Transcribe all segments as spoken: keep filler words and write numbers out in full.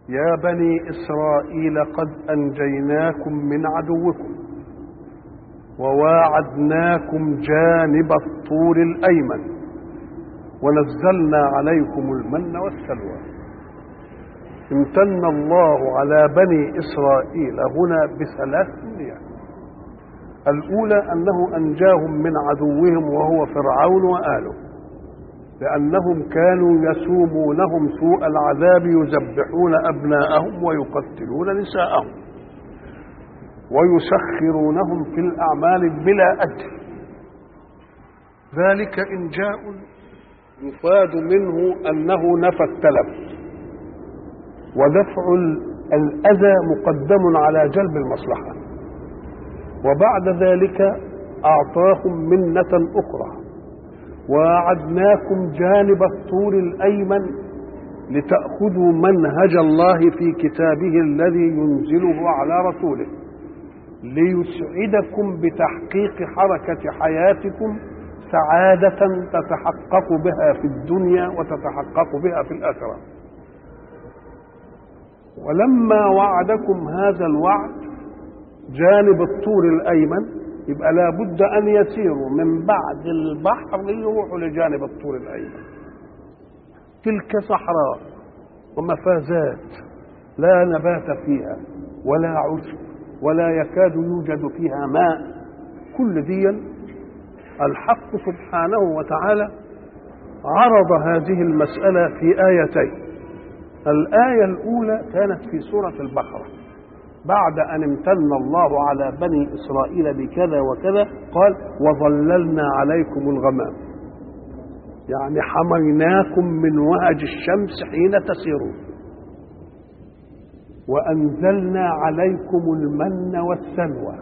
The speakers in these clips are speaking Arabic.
يا بني إسرائيل قد أنجيناكم من عدوكم وواعدناكم جانب الطور الأيمن ونزلنا عليكم المن والسلوى. امتن الله على بني إسرائيل هنا بثلاث نعم. الأولى أنه أنجاهم من عدوهم وهو فرعون وآله، لأنهم كانوا يسومونهم سوء العذاب، يذبحون أبناءهم ويقتلون نساءهم ويسخرونهم في الأعمال بلا أجر. ذلك إنجاء يفاد منه أنه نفى التلف، ودفع الأذى مقدم على جلب المصلحة. وبعد ذلك أعطاهم منة أخرى، ووعدناكم جانب الطور الأيمن لتأخذوا منهج الله في كتابه الذي ينزله على رسوله، ليسعدكم بتحقيق حركة حياتكم سعادة تتحقق بها في الدنيا وتتحقق بها في الآخرة. ولما وعدكم هذا الوعد جانب الطور الأيمن، يبقى لا بد أن يسيروا من بعد البحر ليروحوا لجانب الطور الأيمن. تلك صحراء ومفازات لا نبات فيها ولا عشب ولا يكاد يوجد فيها ماء. كل دي الحق سبحانه وتعالى عرض هذه المسألة في آيتين. الآية الأولى كانت في سورة البقرة، بعد أن امتن الله على بني إسرائيل بكذا وكذا قال وظللنا عليكم الغمام، يعني حميناكم من وهج الشمس حين تسيرون، وأنزلنا عليكم المن والسلوى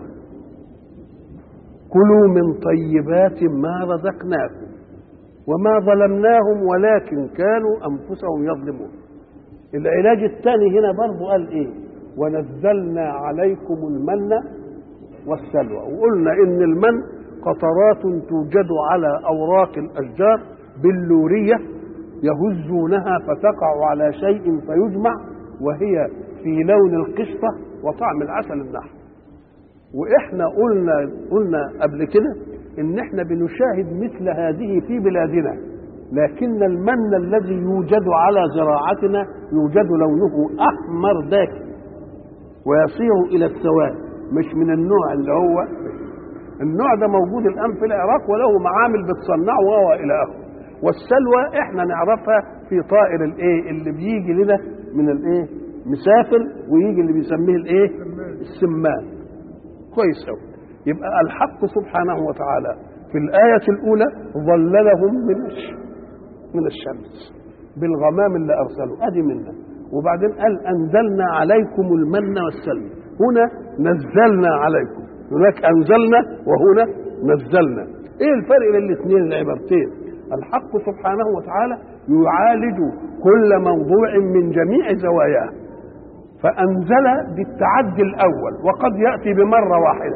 كلوا من طيبات ما رزقناكم وما ظلمناهم ولكن كانوا أنفسهم يظلمون. العلاج الثاني هنا برضو قال إيه؟ ونزلنا عليكم المن والسلوى. وقلنا إن المن قطرات توجد على أوراق الأشجار بلورية يهزونها فتقع على شيء فيجمع، وهي في لون القشطة وطعم العسل النحل. وإحنا قلنا قلنا قبل كده إن إحنا بنشاهد مثل هذه في بلادنا، لكن المن الذي يوجد على زراعتنا يوجد لونه أحمر داكن ويصير إلى السواد، مش من النوع اللي هو النوع ده موجود الآن في العراق وله معامل بتصنعه وهو إلى آخره. والسلوى إحنا نعرفها في طائر الإيه اللي بيجي لنا من الإيه مسافر، ويجي اللي بيسميه الإيه السمان. كويس أوي. يبقى الحق سبحانه وتعالى في الآية الأولى ظللهم من من الشمس بالغمام اللي أرسلوا أدي منا، وبعدين قال أنزلنا عليكم المن والسلوى. هنا نزلنا عليكم، هناك أنزلنا وهنا نزلنا. إيه الفرق بين الاثنين العبارتين؟ الحق سبحانه وتعالى يعالج كل موضوع من جميع زواياه، فأنزل بالتعدي الأول وقد يأتي بمرة واحدة،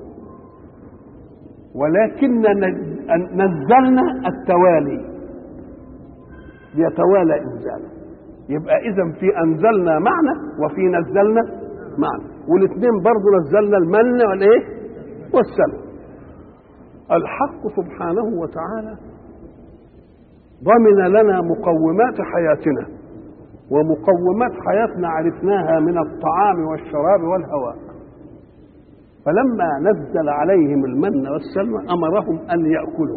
ولكن نزلنا التوالي يتوالى إنزاله. يبقى إذن في أنزلنا معنى وفي نزلنا معنى، والاثنين برضو نزلنا المن والإيه والسلوى. الحق سبحانه وتعالى ضمن لنا مقومات حياتنا، ومقومات حياتنا عرفناها من الطعام والشراب والهواء. فلما نزل عليهم المن والسلوى أمرهم أن يأكلوا.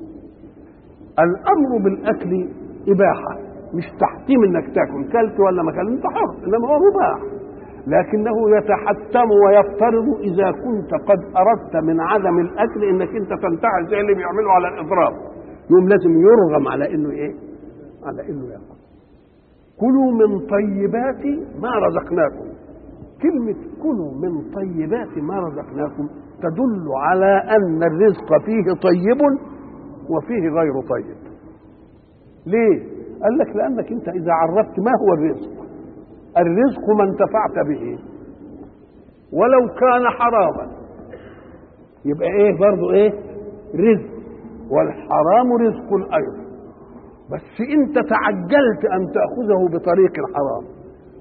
الأمر بالأكل إباحة، مش تحتيم انك تاكل، كلت ولا ما كلت انت حر، انما هو مباح، لكنه يتحتم ويفترض اذا كنت قد اردت من عدم الاكل انك انت تنتهي زي اللي بيعملوا على الاضراب، يوم لازم يرغم على انه ايه؟ على انه ياكل. كلوا من طيبات ما رزقناكم. كلمة كلوا من طيبات ما رزقناكم تدل على ان الرزق فيه طيب وفيه غير طيب. ليه؟ قال لك لأنك أنت إذا عرفت ما هو الرزق، الرزق ما انتفعت به، ولو كان حراما يبقى إيه برضو إيه رزق، والحرام رزق أيضا، بس أنت تعجلت أن تأخذه بطريق الحرام،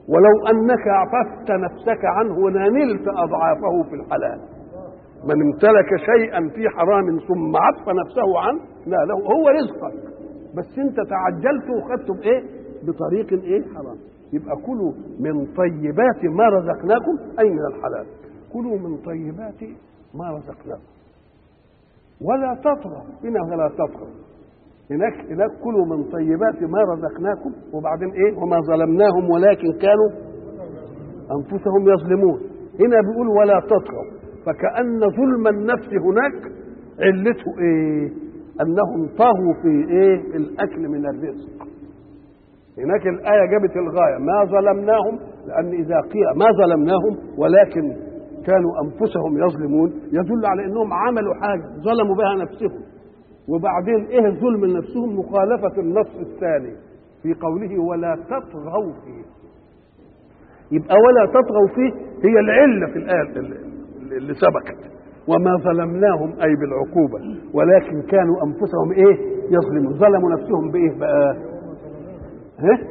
ولو انك عففت نفسك عنه لنلت اضعافه في الحلال. من امتلك شيئا في حرام ثم عف نفسه عنه لا له هو رزقك، بس انت تعجلت وخدته بايه؟ بطريق ايه؟ حرام. يبقى كلوا من طيبات ما رزقناكم اي من الحلال، كلوا من طيبات ما رزقناكم ولا تطغوا. هنا ولا تطغوا، هناك هناك كلوا من طيبات ما رزقناكم، وبعدين ايه؟ وما ظلمناهم ولكن كانوا انفسهم يظلمون. هنا بيقول ولا تطغوا، فكأن ظلم النفس هناك علته ايه؟ انهم طغوا في ايه؟ الاكل من الرزق. هناك الآية جابت الغاية ما ظلمناهم، لأن إذا قيل ما ظلمناهم ولكن كانوا أنفسهم يظلمون يدل على أنهم عملوا حاجة ظلموا بها نفسهم. وبعدين إيه الظلم لنفسهم؟ مخالفة النص الثاني في قوله ولا تطغوا فيه. يبقى ولا تطغوا فيه هي العلة في الآية اللي سبقت، وما ظلمناهم أي بالعقوبة ولكن كانوا أنفسهم إيه؟ يظلمون. ظلموا نفسهم بإيه بقى؟ ها؟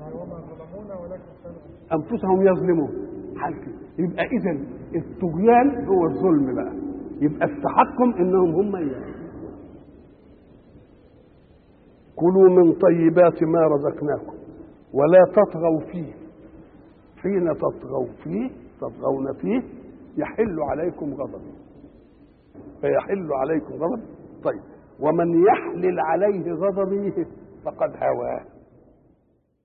أنفسهم يظلمون حال كده. يبقى إذن الطغيان هو الظلم بقى، يبقى استحقهم إنهم هم يعني. كلوا من طيبات ما رزقناكم ولا تطغوا فيه، حين تطغوا فيه تطغون فيه يحل عليكم غضبي، فيحل عليكم غضبي. طيب ومن يحلل عليه غضبي فقد هواه.